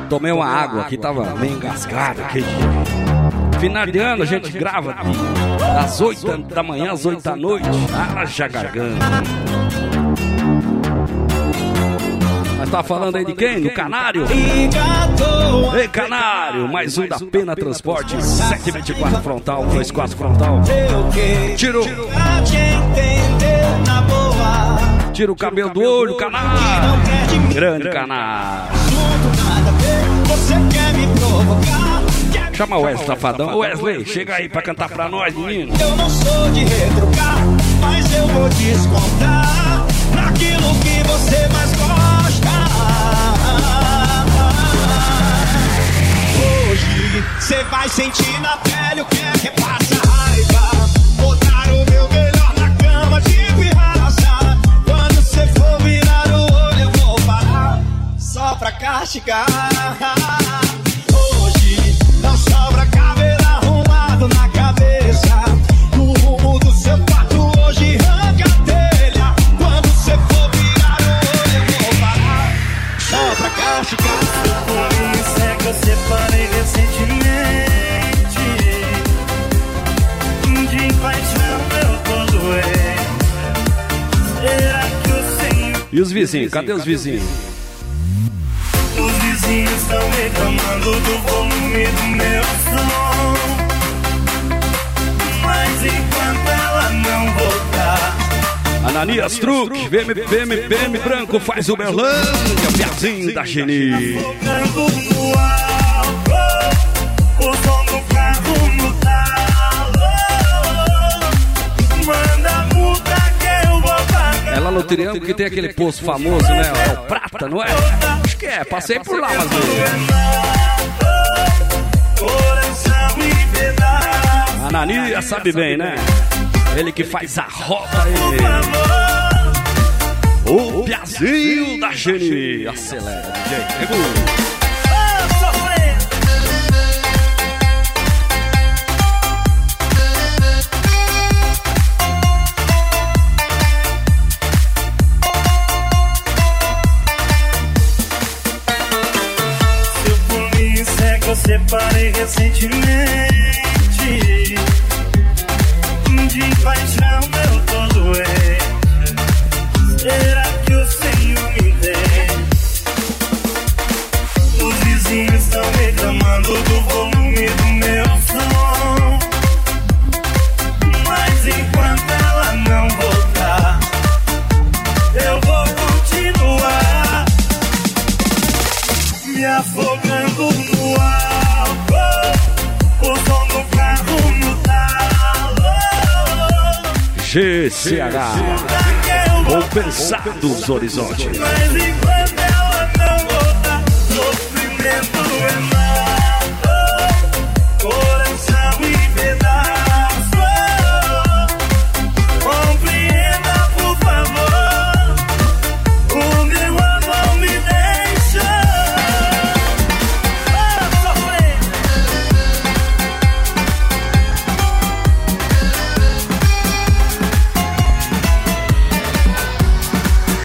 Tomei uma água aqui, tava meio engasgado aqui. Final de ano a gente grava das 8 da manhã às 8 da noite. Haja garganta. Mas tá falando aí de quem? Do Canário? Ei, Canário, mais um da Pena Transporte, 724 frontal, 24 frontal. Tira o cabelo do olho, Canário. Grande Canário. Chama o Wesley Safadão. Wesley, chega aí pra cantar pra nós, menino. Eu não sou de retrucar, mas eu vou descontar naquilo que você mais gosta. Hoje cê vai sentir na pele o que é que passa raiva. Botar o meu melhor na cama de pirraça. Quando cê for virar o olho eu vou parar só pra castigar. Hoje não sobra cabelo arrumado na cabeça. No rumo do seu quarto hoje arranca a telha. Quando cê for virar o olho eu vou parar só pra castigar. Por isso é que eu separei recentemente. De paixão eu tô doente. Será que eu sei? E os vizinhos? Cadê os vizinhos? Os vizinhos estão reclamando do volume do meu som. Mas enquanto ela não voltar, Ananias Truque, VM Branco faz o Berlândia, Piazinho da Geni. focando no alto, o som do carro no talo. Manda multa que eu vou pagar. É lá no Triângulo que tem aquele poço famoso, né? É o Prata, não é? Acho que é, passei por lá, mas... Coração e pedaço. Ananias sabe bem, né? Ele que faz a roda aí. O Piazinho da Geni. Acelera, DJ. Regula. Eu separei recentemente. De paixão eu tô doente. Será que o Senhor me entende? Os vizinhos estão reclamando do volume do meu som. Mas enquanto ela não voltar, eu vou continuar me afogando no ar. GCH, Compensados Horizonte. Mas enquanto ela não voltar, sofrimento é mais.